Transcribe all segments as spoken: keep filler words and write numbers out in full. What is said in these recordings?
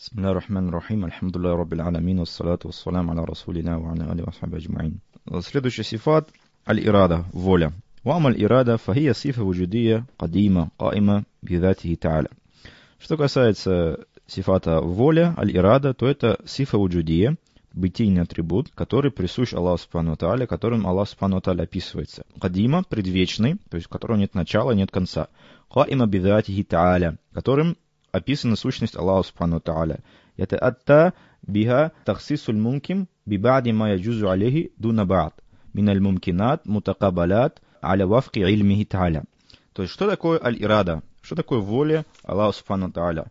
بسم الله الرحمن الرحيم. الحمد لله رب العالمين, والصلاة والسلام على رسولنا وعلى آله وصحبه أجمعين. Следующий сифат аль-ирада, воля. وأما الإرادة فهي صفة وجودية قديمة قائمة بذاته تعالى. Что касается сифата воля, аль-ирада, то это сифа вуджудия, бытийный атрибут, который присущ Аллаху Субхану ва Тааля, которым Аллах Субхану ва Тааля описывается. Кадима, предвечный, то есть у которого нет начала, нет конца. Каима бидатихи Тааля, которым описана сущность Аллаха Субхану ва Тааля. Это атта биха тахсисуль мумким биба'ди ма яджузу алейхи дуна ба'д миналь мумкинат мутакабалят аля вафки ильмихи Тааля. То есть, что такое аль-ирада? Что такое воля Аллаха Субхану ва Тааля?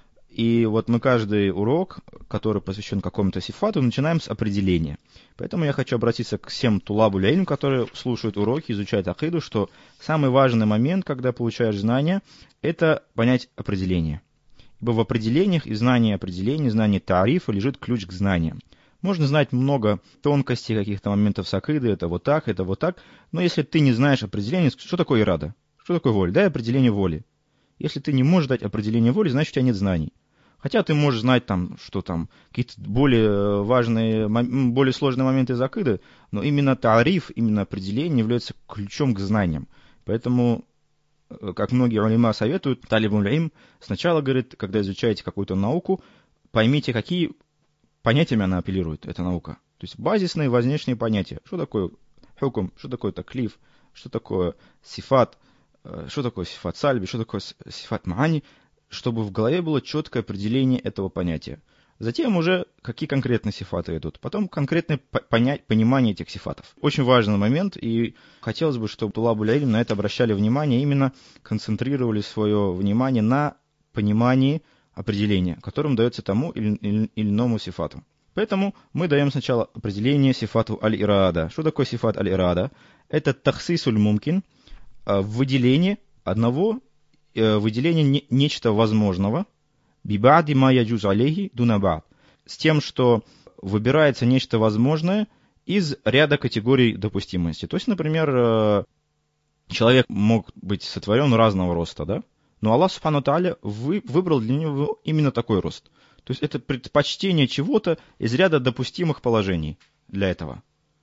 И вот мы каждый урок, который посвящен какому-то сифату, начинаем с определения. Поэтому я хочу обратиться к всем тулабу ль-илм, которые слушают уроки, изучают акиду, что самый важный момент, когда получаешь знания, это понять определение. Ибо в определениях и знании определений, знании таарифа лежит ключ к знаниям. Можно знать много тонкостей, каких-то моментов с акиды, это вот так, это вот так, но если ты не знаешь определения, что такое ирада? Что такое воля? Дай определение воли. Если ты не можешь дать определение воли, значит, у тебя нет знаний. Хотя ты можешь знать, там, что там какие-то более важные, более сложные моменты из акиды, но именно таариф, именно определение является ключом к знаниям. Поэтому, как многие улема советуют, талибун илм сначала говорит, когда изучаете какую-то науку, поймите, какие понятиями она апеллирует, эта наука. То есть базисные, важнейшие понятия. Что такое хукм, что такое таклиф, что такое сифат, что такое сифат сальби, что такое сифат маани, чтобы в голове было четкое определение этого понятия. Затем уже какие конкретные сифаты идут. Потом конкретное понять, понимание этих сифатов. Очень важный момент, и хотелось бы, чтобы тулабу ль-илм на это обращали внимание, именно концентрировали свое внимание на понимании определения, которым дается тому или, или, или иному сифату. Поэтому мы даем сначала определение сифату аль-ирада. Что такое сифат аль-ирада? Это тахсисуль мумкин, выделение одного, выделение не, нечто возможного, биба'ди ма яджуз алейхи дуна ба'д, с тем, что выбирается нечто возможное из ряда категорий допустимости. То есть, например, человек мог быть сотворен разного роста, да? Но Аллах Субхану ва Тааля вы, выбрал для него именно такой рост. То есть, это предпочтение чего-то из ряда допустимых положений для этого.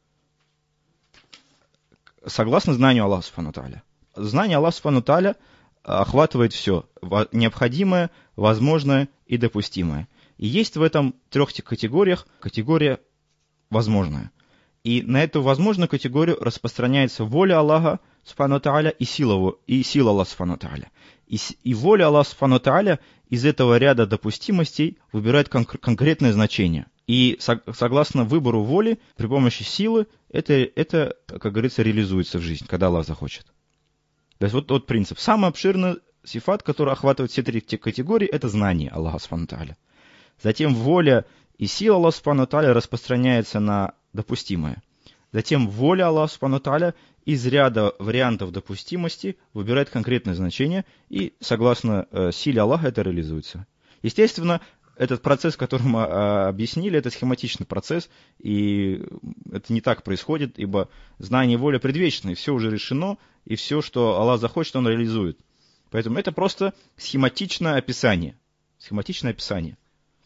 Согласно знанию Аллаха Субхану ва Тааля. Знание Аллаха Субхану ва Тааля охватывает все необходимое, возможное и допустимое. И есть в этом трех категориях категория возможная. И на эту возможную категорию распространяется воля Аллаха Субхану ва Тааля и сила, и сила Аллаха Субхану ва Тааля. И, и воля Аллаха Субхану ва Тааля из этого ряда допустимостей выбирает кон- конкретное значение. И со- согласно выбору воли, при помощи силы, это, это, как говорится, реализуется в жизнь, когда Аллах захочет. То есть вот тот принцип. Самый обширный сифат, который охватывает все три категории, это знание Аллаха Субхану ва Тааля. Затем воля и сила Аллаха Субхану ва Тааля распространяется на допустимое. Затем воля Аллаха Субхану ва Тааля из ряда вариантов допустимости выбирает конкретное значение, и согласно э, силе Аллаха это реализуется. Естественно, этот процесс, который мы э, объяснили, это схематичный процесс, и это не так происходит, ибо знание и воля предвечны, все уже решено, и все, что Аллах захочет, Он реализует. Поэтому это просто схематичное описание. Схематичное описание.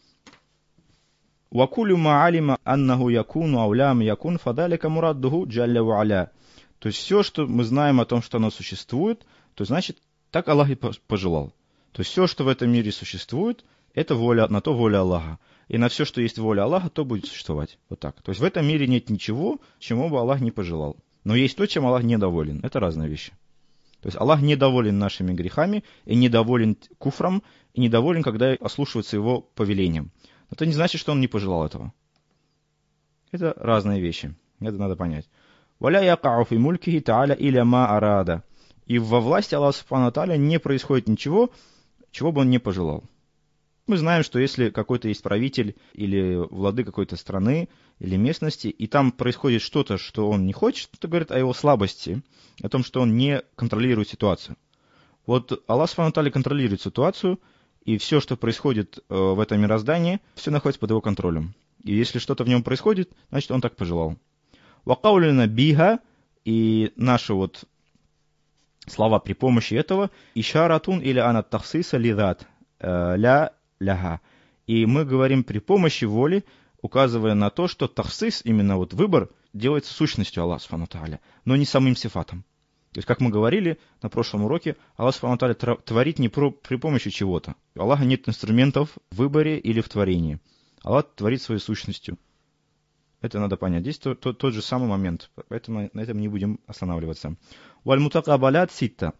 وَكُلُّ مَا عَلِمَ أَنَّهُ يَكُونُ أَوْ لَمْ يَكُونُ فَذَلِكَ مُرَادُّهُ جَلَّ وَعَلَا. То есть все, что мы знаем о том, что оно существует, то значит, так Аллах и пожелал. То есть все, что в этом мире существует, это воля, на то воля Аллаха. И на все, что есть воля Аллаха, то будет существовать. Вот так. То есть в этом мире нет ничего, чему бы Аллах не пожелал. Но есть то, чем Аллах недоволен. Это разные вещи. То есть Аллах недоволен нашими грехами, и недоволен куфром, и недоволен, когда ослушиваются его повелением. Но это не значит, что он не пожелал этого. Это разные вещи. Это надо понять. «Валя якау фи мулькихи та'аля иля ма арада». И во власти Аллаха Субхану ва Тааля не происходит ничего, чего бы он не пожелал. Мы знаем, что если какой-то есть правитель или владыка какой-то страны или местности, и там происходит что-то, что он не хочет, то говорит о его слабости, о том, что он не контролирует ситуацию. Вот Аллах Субхану ва Тааля контролирует ситуацию, и все, что происходит в этом мироздании, все находится под его контролем. И если что-то в нем происходит, значит, он так пожелал. «Вакаулина биха», и наши вот слова при помощи этого, «ишаратун или ана тахсиса лидат ля ляха». И мы говорим при помощи воли, указывая на то, что тахсис, именно вот выбор, делается сущностью Аллаха субхану ва тааля, но не самим сифатом. То есть, как мы говорили на прошлом уроке, Аллах субхану ва тааля творит не про, при помощи чего-то. У Аллаха нет инструментов в выборе или в творении. Аллах творит своей сущностью. Это надо понять. Здесь тот, тот, тот же самый момент, поэтому на этом не будем останавливаться. Валь-мутакабалят ситта.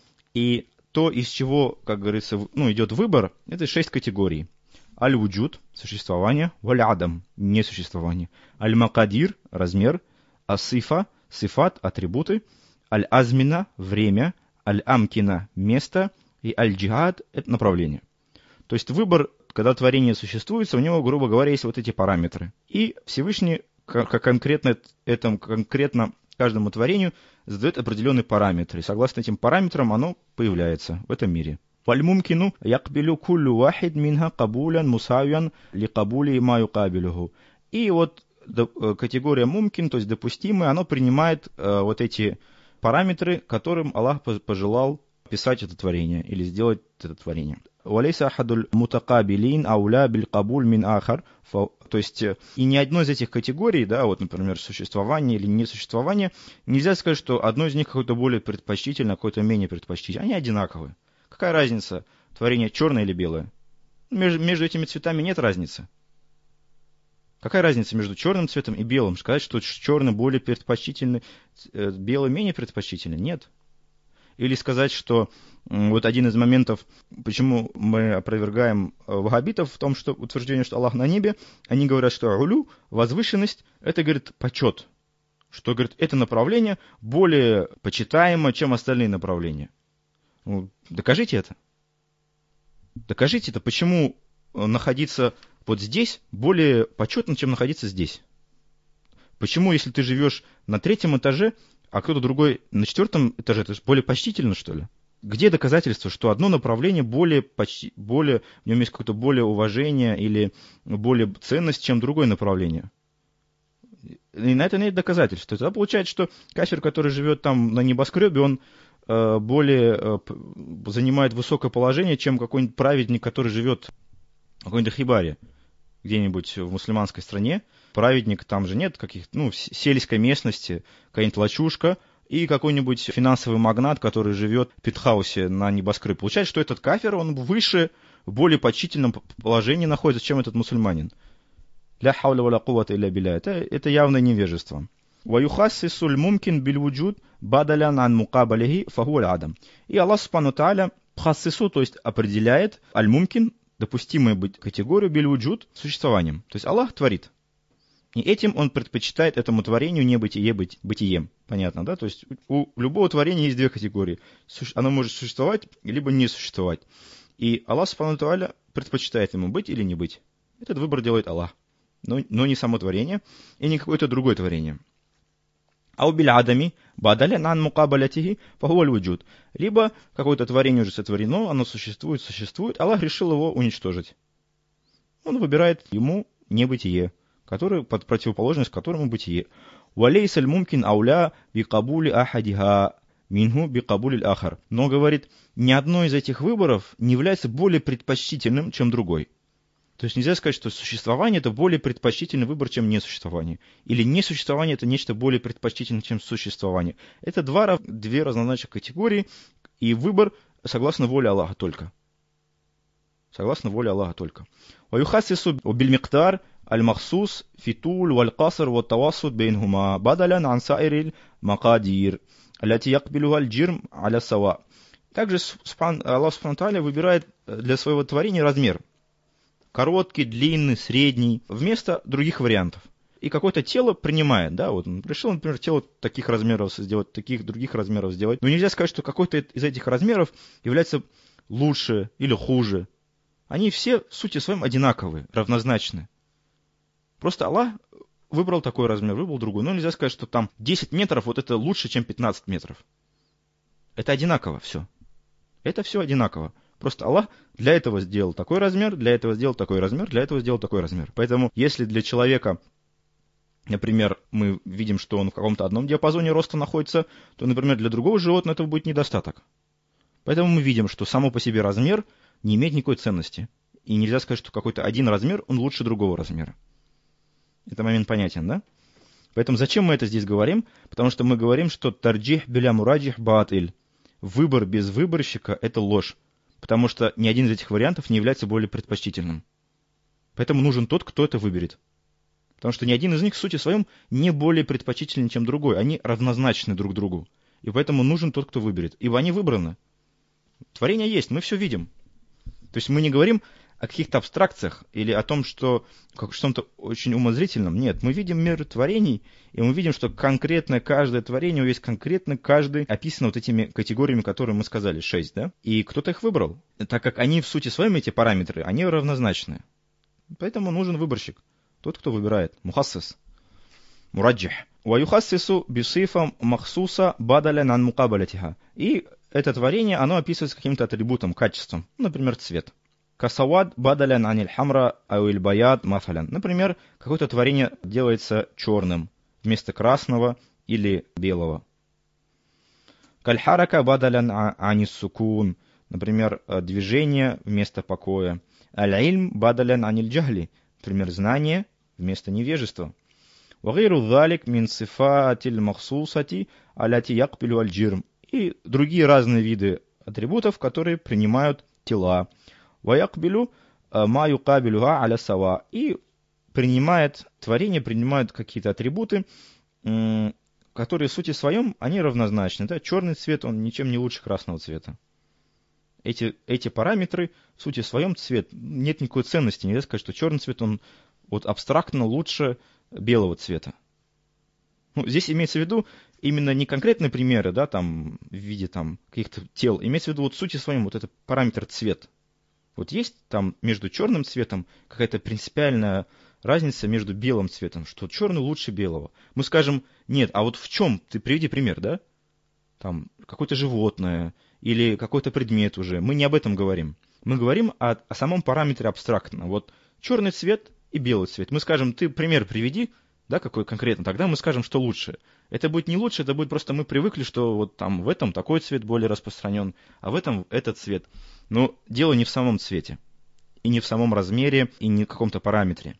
И то, из чего, как говорится, ну, идет выбор, это шесть категорий. Аль-вуджуд – существование, валь-адам – несуществование, аль-макадир – размер, ас-сифа – сифат – атрибуты, аль-азмина – время, аль-амкина – место и аль-джихад – это направление. То есть выбор, когда творение существует, у него, грубо говоря, есть вот эти параметры. И Всевышний как конкретно, этому, конкретно каждому творению задает определенные параметры. И согласно этим параметрам оно появляется в этом мире. وَالْمُمْكِنُ يَقْبِلُ كُلُّ وَاحِدٍ مِنْهَا قَبُولًا مُسَاوِيًا لِقَبُولِ مَا يُقَابِلُهُ. И вот категория мумкин, то есть допустимый, оно принимает э, вот эти параметры, которым Аллах пожелал писать это творение или сделать это творение. وَلَيْسَ أَحَدُ الْمُتَقَابِلِينَ أَوْلَى بِالْقَبُولِ مِنْ آخَرٍ. То есть и ни одной из этих категорий, да, вот, например, существование или несуществование, нельзя сказать, что одно из них какое-то более предпочтительное, какое-то менее предпочтительное. Они одинаковые. Какая разница, творение черное или белое? Между, между этими цветами нет разницы. Какая разница между черным цветом и белым? Сказать, что черный более предпочтительный, белый менее предпочтительный? Нет. Или сказать, что вот один из моментов, почему мы опровергаем ваххабитов в том, что утверждение, что Аллах на небе, они говорят, что улю, возвышенность, это, говорит, почет. Что, говорит, это направление более почитаемо, чем остальные направления. Ну, докажите это. Докажите это, почему находиться вот здесь более почетно, чем находиться здесь. Почему, если ты живешь на третьем этаже, а кто-то другой на четвертом этаже, это же более почтительно, что ли? Где доказательства, что одно направление более, почти, более, в нем есть какое-то более уважение или более ценность, чем другое направление? И на это нет доказательств. Тогда получается, что кафир, который живет там на небоскребе, он э, более э, занимает высокое положение, чем какой-нибудь праведник, который живет в какой-нибудь хибаре, где-нибудь в мусульманской стране. Праведник, там же нет каких-то, ну, сельской местности, какая-нибудь лачушка, и какой-нибудь финансовый магнат, который живет в пентхаусе на небоскребе. Получается, что этот кафир, он выше, в более почтительном положении находится, чем этот мусульманин. Ля хауля ва ля куввата илля билля. Это, это явное невежество. Ва юхассисуль мумкин биль вуджуд бадалян ан мукабалихи фаху аль адам. И Аллах субхану тааля хассису, то есть определяет аль мумкин, допустимую быть категорию биль вуджуд, существованием. То есть Аллах творит. И этим он предпочитает этому творению небытие быть, бытием. Понятно, да? То есть у любого творения есть две категории. Оно может существовать, либо не существовать. И Аллах субхану ва тааля предпочитает ему быть или не быть. Этот выбор делает Аллах. Но, но не само творение и не какое-то другое творение. Ау биль адами бадаля нан мукабалятихи фахуаль вуджуд. Либо какое-то творение уже сотворено, оно существует, существует, Аллах решил его уничтожить. Он выбирает ему небытие, который, под противоположность которому бытие. Валейс аль-мумкин ауля бикабули ахадиха минху бикабули ахар. Но, говорит, ни одно из этих выборов не является более предпочтительным, чем другой. То есть нельзя сказать, что существование – это более предпочтительный выбор, чем несуществование. Или несуществование – это нечто более предпочтительное, чем существование. Это два, две разнозначных категории, и выбор согласно воле Аллаха только. Согласно воле Аллаха только. ويخصص بالمقدار المخصوص في طول والقصر والتوسط بينهما بدلا عن سائر المقادير التي يقبلها الجرم على السواء. Также Аллах субхану ва тааля выбирает для своего творения размер. Короткий, длинный, средний, вместо других вариантов. И какое-то тело принимает, да, вот он решил, например, тело таких размеров сделать, таких других размеров сделать. Но нельзя сказать, что какой-то из этих размеров является лучше или хуже. Они все в сути своем одинаковые, равнозначны. Просто Аллах выбрал такой размер, выбрал другой. Но нельзя сказать, что там десять метров, вот это лучше, чем пятнадцать метров. Это одинаково все. Это все одинаково. Просто Аллах для этого сделал такой размер, для этого сделал такой размер, для этого сделал такой размер. Поэтому если для человека, например, мы видим, что он в каком-то одном диапазоне роста находится, то, например, для другого животного этого будет недостаток. Поэтому мы видим, что само по себе размер не имеет никакой ценности. И нельзя сказать, что какой-то один размер, он лучше другого размера. Это момент понятен, да? Поэтому зачем мы это здесь говорим? Потому что мы говорим, что тарджих биля мураджих батиль. Выбор без выборщика – это ложь. Потому что ни один из этих вариантов не является более предпочтительным. Поэтому нужен тот, кто это выберет. Потому что ни один из них в сути своем не более предпочтительный, чем другой. Они равнозначны друг другу. И поэтому нужен тот, кто выберет. Ибо они выбраны. Творение есть, мы все видим. То есть мы не говорим о каких-то абстракциях или о том, что как что-то очень умозрительном. Нет, мы видим мир творений, и мы видим, что конкретно каждое творение есть конкретно каждый описано вот этими категориями, которые мы сказали, шесть, да? И кто-то их выбрал, так как они в сути своем, эти параметры, они равнозначны. Поэтому нужен выборщик, тот, кто выбирает. Мухассис, мураджих. Ваюхассису бисифам махсуса бадалян ан мукабалятиха. И это творение, оно описывается каким-то атрибутом, качеством, например, цвет. Касавад бадалян аниль хамра ауиль баяд мафалян. Например, какое-то творение делается черным вместо красного или белого. Кальхарака бадалян анис сукун. Например, движение вместо покоя. Аль-ильм бадалян аниль джахли. Например, знание вместо невежества. Вагиру залик мин сифатиль махсусати аляти якпилю аль-джирм. И другие разные виды атрибутов, которые принимают тела. Ваякбилю ма юкабилюха аля сава. И принимает, творение принимают какие-то атрибуты, которые в сути своем, они равнозначны. Да? Черный цвет, он ничем не лучше красного цвета. Эти, эти параметры в сути своем цвет, нет никакой ценности. Нельзя сказать, что черный цвет, он вот абстрактно лучше белого цвета. Ну, здесь имеется в виду именно не конкретные примеры, да, там, в виде там, каких-то тел. Имеется в виду вот в сути своем вот этот параметр цвет. Вот есть там между черным цветом какая-то принципиальная разница между белым цветом, что черный лучше белого. Мы скажем, нет, а вот в чем? Ты приведи пример, да? Там какое-то животное или какой-то предмет уже. Мы не об этом говорим. Мы говорим о, о самом параметре абстрактно. Вот черный цвет и белый цвет. Мы скажем, ты пример приведи, да, какой конкретно, тогда мы скажем, что лучше. Это будет не лучше, это будет просто мы привыкли, что вот там в этом такой цвет более распространен, а в этом этот цвет. Но дело не в самом цвете, и не в самом размере, и не в каком-то параметре.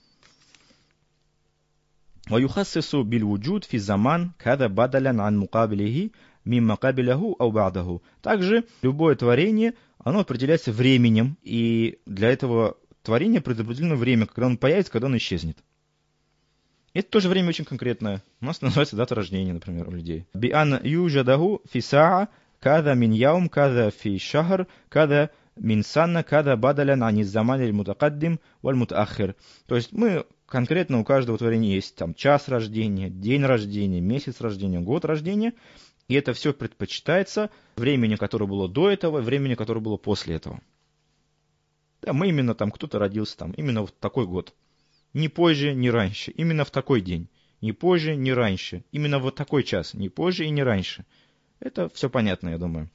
ويخصص بالوجود في الزمان كذا بدلا عن مقابله مما قبله أو بعده. Также любое творение, оно определяется временем, и для этого творения предопределено время, когда он появится, когда он исчезнет. Это тоже время очень конкретное. У нас называется дата рождения, например, у людей. بأن يوجده في ساعة كذا من يوم كذا في شهر كذا من سنة كذا بدلا عن الزمان المتقدم والمتأخر. То есть мы конкретно у каждого творения есть там час рождения, день рождения, месяц рождения, год рождения, и это все предпочитается времени, которое было до этого, времени, которое было после этого. Да, мы именно там, кто-то родился там, именно в такой год. Ни позже, ни раньше. Именно в такой день. Ни позже, ни раньше. Именно в такой час. Ни позже и не раньше. Это все понятно, я думаю.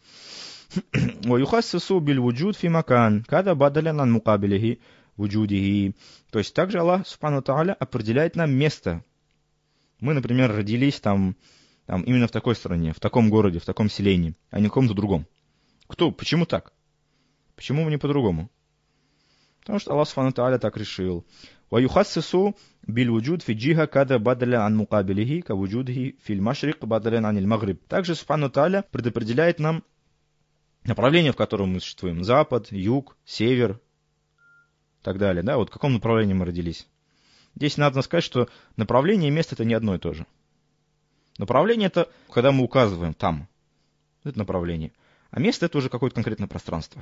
وَيُخَصِّصُ بِالْوُجُودِ فِي مَكَانٍ كَذَا بَدَلًا عَنْ مُقَابِلِهِ وُجُودِهِ. То есть также Аллах Субхану Тааля определяет нам место. Мы, например, родились там, там именно в такой стране, в таком городе, в таком селении, а не в каком-то другом. Кто? Почему так? Почему не по-другому? Потому что Аллах Субхану Тааля так решил. ويخصص بالوجود في الجهة كذا بدلا عن مقابله كوجوده في المشرق بدلا عن المغرب. Также Субхану Тааля предопределяет нам направление, в котором мы существуем. Запад, юг, север и так далее. Да? Вот в каком направлении мы родились. Здесь надо сказать, что направление и место это не одно и то же. Направление это когда мы указываем там. Это направление. А место это уже какое-то конкретное пространство.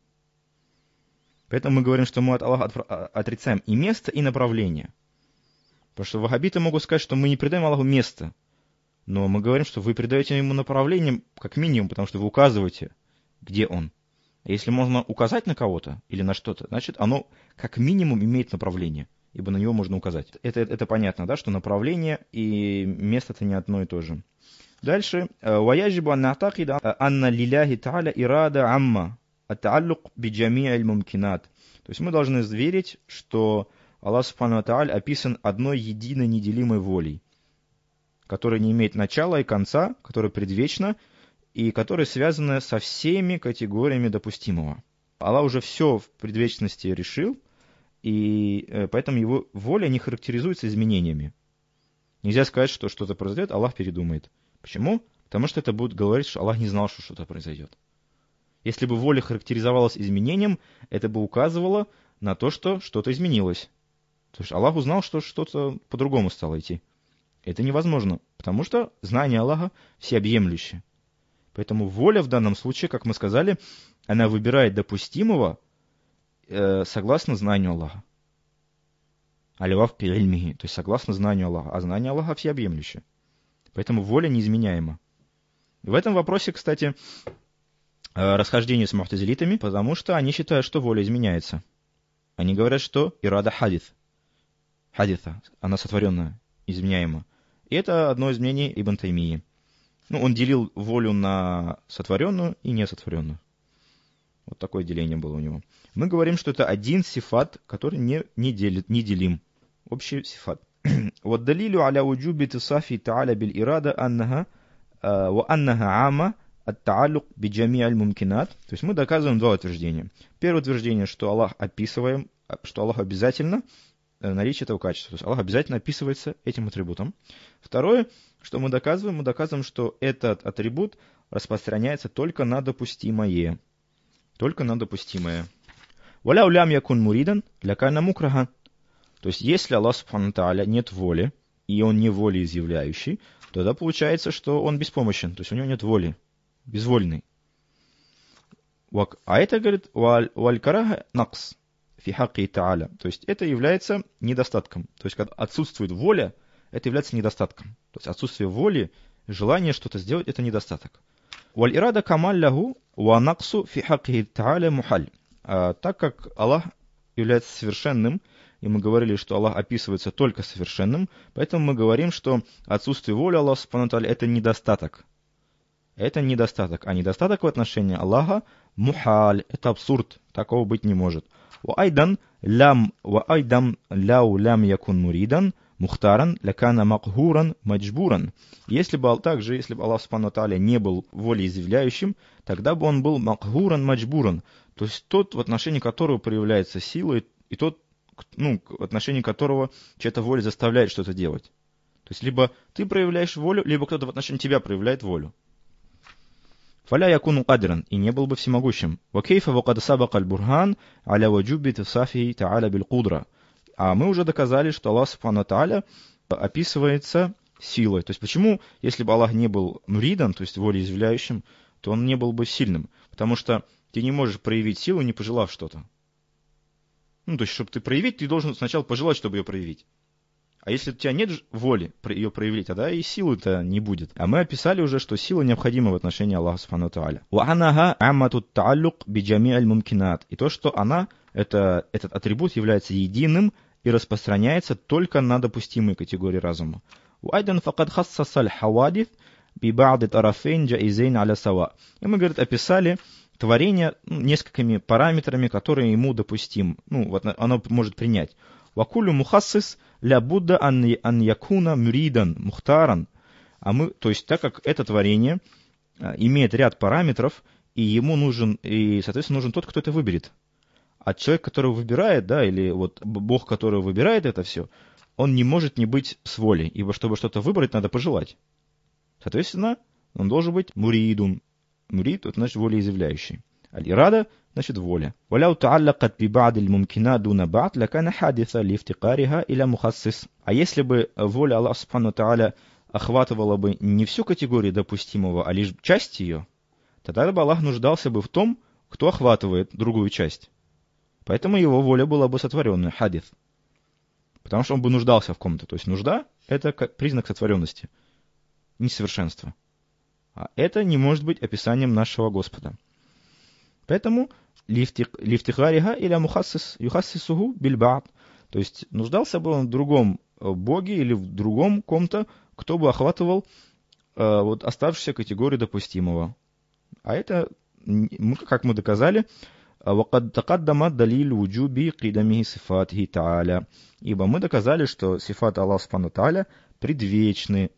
Поэтому мы говорим, что мы от Аллаха отрицаем и место, и направление. Потому что ваххабиты могут сказать, что мы не придаем Аллаху место. Но мы говорим, что вы придаете ему направление как минимум, потому что вы указываете, где он. А если можно указать на кого-то или на что-то, значит оно как минимум имеет направление, ибо на него можно указать. Это, это понятно, да, что направление и место это не одно и то же. Дальше. وَيَجِبُ أَنْ نَعْتَقِدَ أَنَّ لِلَّهِ تَعَالَى إِرَادَ عَمَّ ат-тааллук би-джамии аль-мумкинат. То есть мы должны верить, что Аллах Субхану ва Тааля описан одной единой неделимой волей, которая не имеет начала и конца, которая предвечна и которая связана со всеми категориями допустимого. Аллах уже все в предвечности решил, и поэтому его воля не характеризуется изменениями. Нельзя сказать, что что-то произойдет, Аллах передумает. Почему? Потому что это будет говорить, что Аллах не знал, что что-то произойдет. Если бы воля характеризовалась изменением, это бы указывало на то, что что-то изменилось. То есть Аллах узнал, что что-то по-другому стало идти. Это невозможно, потому что знание Аллаха всеобъемлющее. Поэтому воля в данном случае, как мы сказали, она выбирает допустимого э, согласно знанию Аллаха. Аль-ваф пи-ильмихи, то есть согласно знанию Аллаха. А знание Аллаха всеобъемлющее. Поэтому воля неизменяема. В этом вопросе, кстати, расхождение с му'тазилитами, потому что они считают, что воля изменяется. Они говорят, что ирада хадис. Хадиса, она сотворенная, изменяема. И это одно из мнений Ибн Таймии. Ну, он делил волю на сотворенную и несотворенную. Вот такое деление было у него. Мы говорим, что это один сифат, который не, не, делит, не делим. Общий сифат. Вот далилю аля уджуби тисафи та'аля биль ирада аннаха ва аннаха ама ат-та'аллук би джами' аль-мумкинат. То есть мы доказываем два утверждения. Первое утверждение, что Аллах описываем, что Аллах обязательно наличие этого качества. То есть Аллах обязательно описывается этим атрибутом. Второе, что мы доказываем, мы доказываем, что этот атрибут распространяется только на допустимое. Только на допустимое. «Валя улям якун муридан лякана мукраха». То есть если Аллах субхану тааля нет воли, и он не волеизъявляющий, тогда получается, что он беспомощен, то есть у него нет воли, безвольный. А это, говорит, «валь караха накс». То есть это является недостатком. То есть когда отсутствует воля, это является недостатком. То есть отсутствие воли, желание что-то сделать, это недостаток. Так как Аллах является совершенным, и мы говорили, что Аллах описывается только совершенным, поэтому мы говорим, что отсутствие воли Аллаха субхану ва тааля это недостаток. Это недостаток. А недостаток в отношении Аллаха мухаль, это абсурд, такого быть не может. وأيضا لم وأيضا لو لم يكن مريدا مختارا لكان مقهورا مجبورا. Если бы также, если бы Аллах субхану ва тааля не был волеизъявляющим, тогда бы он был макхуран маджбуран, то есть тот, в отношении которого проявляется сила, и тот, ну, в отношении которого чья-то воля заставляет что-то делать. То есть либо ты проявляешь волю, либо кто-то в отношении тебя проявляет волю. فلا يكون قادرا, и не был бы всемогущим. وكيف وقد سبق البرهان على وجوب اتصافه تعالى بالقدرة. А мы уже доказали, что Аллах субхану ва тааля описывается силой. То есть почему, если бы Аллах не был муридан, то есть волеизъявляющим, то он не был бы сильным? Потому что ты не можешь проявить силу, не пожелав что-то. Ну, то есть, чтобы ты проявить, ты должен сначала пожелать, чтобы ее проявить. А если у тебя нет воли ее проявить, тогда и силы-то не будет. А мы описали уже, что сила необходима в отношении Аллаха субхану ва тааля. И то, что она, это, этот атрибут является единым и распространяется только на допустимые категории разума. И мы, говорит, описали творение несколькими параметрами, которые ему допустим, ну, вот оно может принять. وَكُلُّ مُخَصِّص لَابُدَّ أَنْ يَكُونَ مُرِيدًا مُخْتَارًا. А мы, то есть, так как это творение имеет ряд параметров, и ему нужен, и, соответственно, нужен тот, кто это выберет. А человек, который выбирает, да, или вот Бог, который выбирает это все, он не может не быть с волей, ибо чтобы что-то выбрать, надо пожелать. Соответственно, он должен быть муридун. Мурид, это значит волеизъявляющий. Аль-ирада, значит воля. وَلَوْ تَعَلَّقَتْ بِبَعْضِ الْمُمْكِنَاتِ دُونَ بَعْضٍ لَكَانَ حَادِثًا لِافْتِقَارِهَا إِلَى مُخَصِّصٍ. А если бы воля Аллаха субхану ва тааля охватывала бы не всю категорию допустимого, а лишь часть ее, тогда бы Аллах нуждался бы в том, кто охватывает другую часть. Поэтому его воля была бы сотворенная, хадис. Потому что он бы нуждался в ком-то. То есть нужда – это признак сотворенности, несовершенства. А это не может быть описанием нашего Господа. Поэтому лифтихариха или мухассис юхассисуху бильбаат. То есть нуждался бы он в другом боге или в другом ком-то, кто бы охватывал э, вот оставшуюся категорию допустимого. А это, мы, как мы доказали, وَقَدْ تَقَدَّمَ دَلِيلُ وُجُوبِ قِدَمِهِ صِفَاتِهِ تَعَالَى. Ибо мы доказали, что сифаты Аллаха субхану ва тааля предвечны.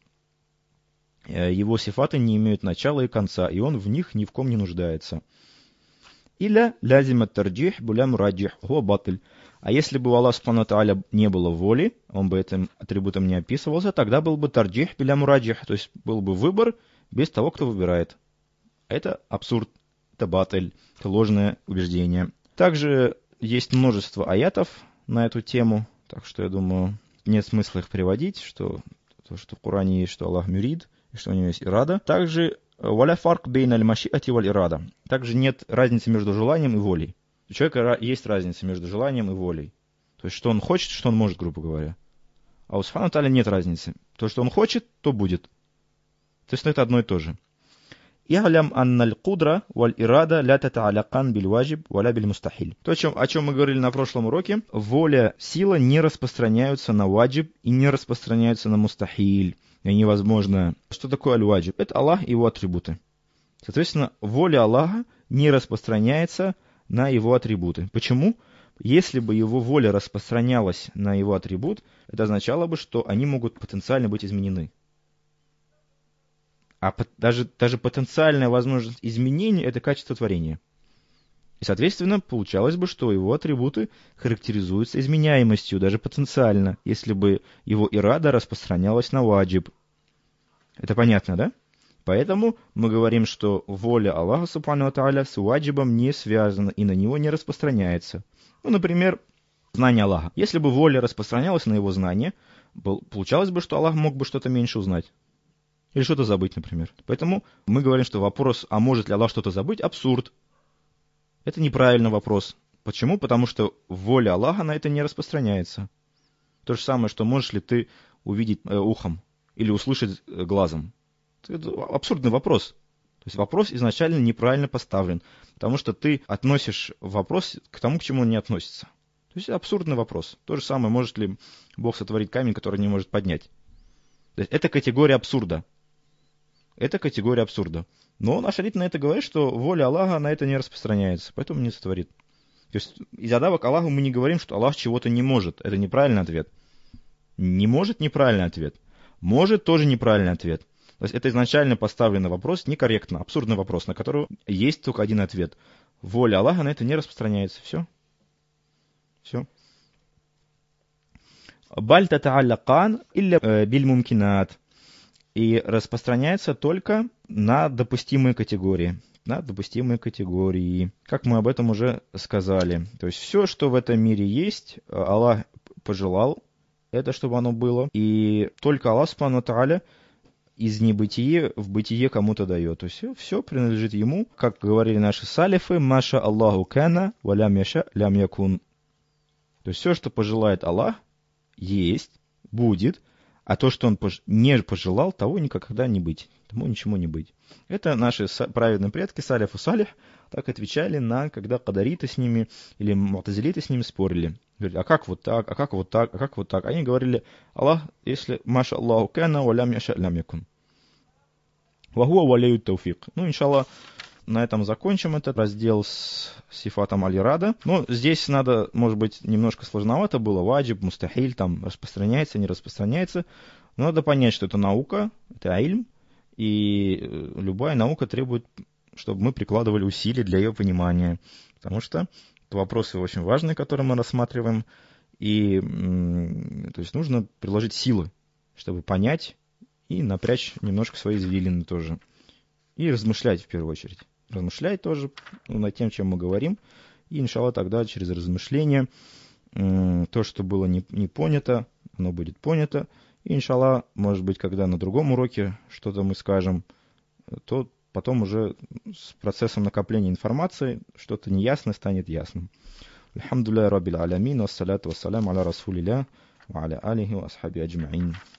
Его сифаты не имеют начала и конца, и он в них ни в ком не нуждается. Или лазим ат-тарджих булям раджих, хуа батиль. А если бы у Аллаха субхану тааля не было воли, он бы этим атрибутом не описывался, тогда был бы тарджих билям раджих, то есть был бы выбор без того, кто выбирает. Это абсурд, это батиль, это ложное убеждение. Также есть множество аятов на эту тему, так что я думаю, нет смысла их приводить, что то, что в Коране есть, что Аллах мюрид, и что у него есть ирада. Также валя фарк бейн аль-машиати валь ирада. Также нет разницы между желанием и волей. У человека есть разница между желанием и волей. То есть, что он хочет, что он может, грубо говоря. А у Субхану Тааля нет разницы. То, что он хочет, то будет. То есть, это одно и то же. «И'лям анналь кудра валь ирада ля тата'алякан биль ваджиб валя биль мустахиль». То, о чем, о чем мы говорили на прошлом уроке. Воля, сила не распространяются на ваджиб и не распространяются на мустахиль. И невозможно. Что такое аль-ваджиб? Это Аллах и его атрибуты. Соответственно, воля Аллаха не распространяется на его атрибуты. Почему? Если бы его воля распространялась на его атрибут, это означало бы, что они могут потенциально быть изменены. А даже, даже потенциальная возможность изменения – это качество творения. И, соответственно, получалось бы, что его атрибуты характеризуются изменяемостью, даже потенциально, если бы его ирада распространялась на ваджиб. Это понятно, да? Поэтому мы говорим, что воля Аллаха субхану ва тааля с ваджибом не связана и на него не распространяется. Ну, например, знание Аллаха. Если бы воля распространялась на его знание, получалось бы, что Аллах мог бы что-то меньше узнать. Или что-то забыть, например. Поэтому мы говорим, что вопрос, а может ли Аллах что-то забыть, абсурд. Это неправильный вопрос. Почему? Потому что воля Аллаха на это не распространяется. То же самое, что можешь ли ты увидеть э, ухом или услышать э, глазом. Это абсурдный вопрос. То есть вопрос изначально неправильно поставлен, потому что ты относишь вопрос к тому, к чему он не относится. То есть абсурдный вопрос. То же самое, может ли Бог сотворить камень, который не может поднять. То есть это категория абсурда. Это категория абсурда. Но наш hadith на это говорит, что воля Аллаха на это не распространяется, поэтому не сотворит. То есть из задавок Аллаху мы не говорим, что Аллах чего-то не может. Это неправильный ответ. Не может — неправильный ответ. Может — тоже неправильный ответ. То есть это изначально поставленный вопрос, некорректно, абсурдный вопрос, на который есть только один ответ. Воля Аллаха на это не распространяется. Все. Все. Баль тата'аллакан илля биль мумкинат. И распространяется только на допустимые категории. На допустимые категории. Как мы об этом уже сказали. То есть все, что в этом мире есть, Аллах пожелал это, чтобы оно было. И только Аллах субхану ва тааля из небытия в бытие кому-то дает. То есть все, все принадлежит ему. Как говорили наши салифы, маша Аллаху кана, ва лям яша лям якун. То есть все, что пожелает Аллах, есть, будет. А то, что он не пожелал, того никогда не быть. Тому ничему не быть. Это наши праведные предки, салиф и салих, так отвечали на, когда кадариты с ними или му'тазилиты с ними спорили. Говорили, а как вот так, а как вот так, а как вот так. Они говорили, Аллах, если маша Аллаху кана, ва лям яша лям якун. Ва хуа валию тауфик. Ну, иншаллах, на этом закончим этот раздел с сифатом аль-ирада. Но здесь надо, может быть, немножко сложновато было. Ваджиб, мустахиль, там распространяется, не распространяется. Но надо понять, что это наука, это ильм. И любая наука требует, чтобы мы прикладывали усилия для ее понимания. Потому что это вопросы очень важные, которые мы рассматриваем. И то есть нужно приложить силы, чтобы понять и напрячь немножко свои извилины тоже. И размышлять в первую очередь. Размышлять тоже над тем, чем мы говорим. И, иншаллах, тогда через размышления то, что было не, не понято, оно будет понято. И, иншаллах, может быть, когда на другом уроке что-то мы скажем, то потом уже с процессом накопления информации что-то неясное станет ясным. Альхамдулилляхи раббил алямин, вассаляту вассаляму аля расулилля, ва аля алихи ва асхаби аджмаин.